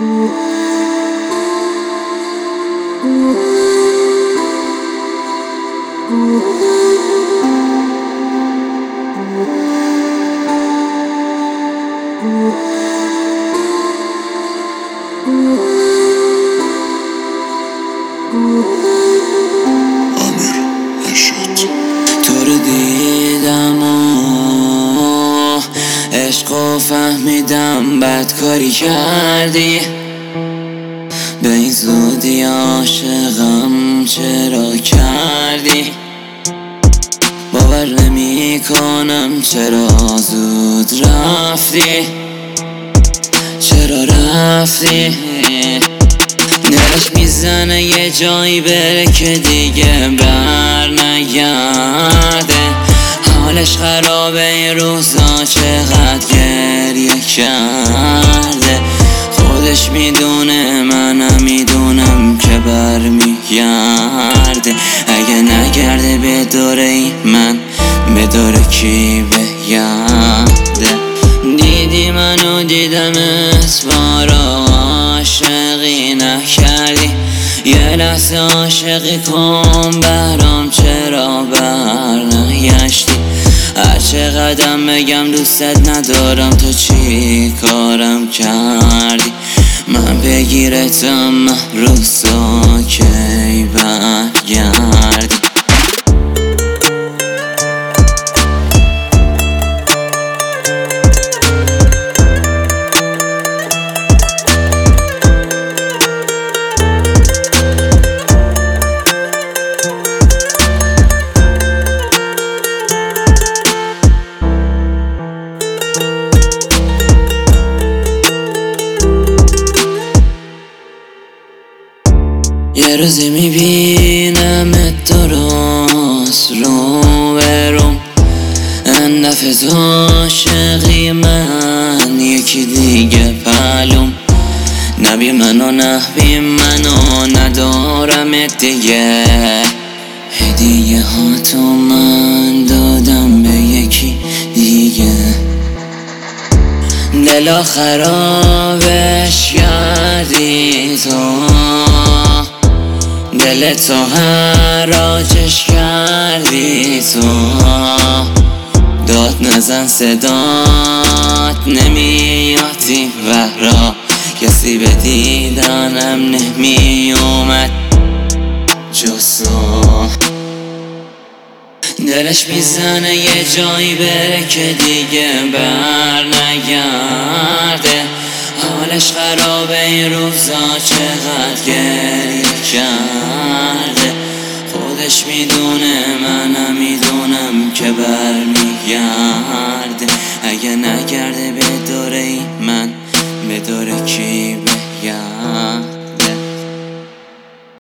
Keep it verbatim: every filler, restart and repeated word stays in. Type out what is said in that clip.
تو رو دیدم و عشقو فهمیدم بد کاری کردی، به این زودی عاشقم چرا کردی؟ باور نمی کنم چرا زود رفتی، چرا رفتی؟ دلش میزنه یه جایی بره که دیگه بر نگرده، حالش خرابه این روزا چقدر گریه کرده، خودش میدونه منم میدونم که بر میگرده، اگه نگرده به دوره من به دوره کی بگرده؟ دیدی منو دیدمت بارا عاشقی نکردی، یه لحظه عاشقی کن برام چرا برنگشتی؟ هر چقدرم بگم دوستت ندارم تو چی کارم کردی؟ من بگیرتم روزا کی برگردی؟ یه روزی میبینم درست رو برم، این دفعه تو عاشقی من یکی دیگه پلوم، نبی منو نبی منو ندارم دیگه، هدیه ها تو من دادم به یکی دیگه، دلا خرابش کردی تو، دل تو حراجش کردی تو، داد نزن صدات نمیادی برا، کسی به دیدنم نمی اومد جز تو، دلش میزنه یه جایی بره که دیگه بر نگرده، حالش خرابه این روزا چقدر گریه کرده، خودش میدونه منم میدونم که بر میگرده، اگه نگرده به دوره من به دوره کی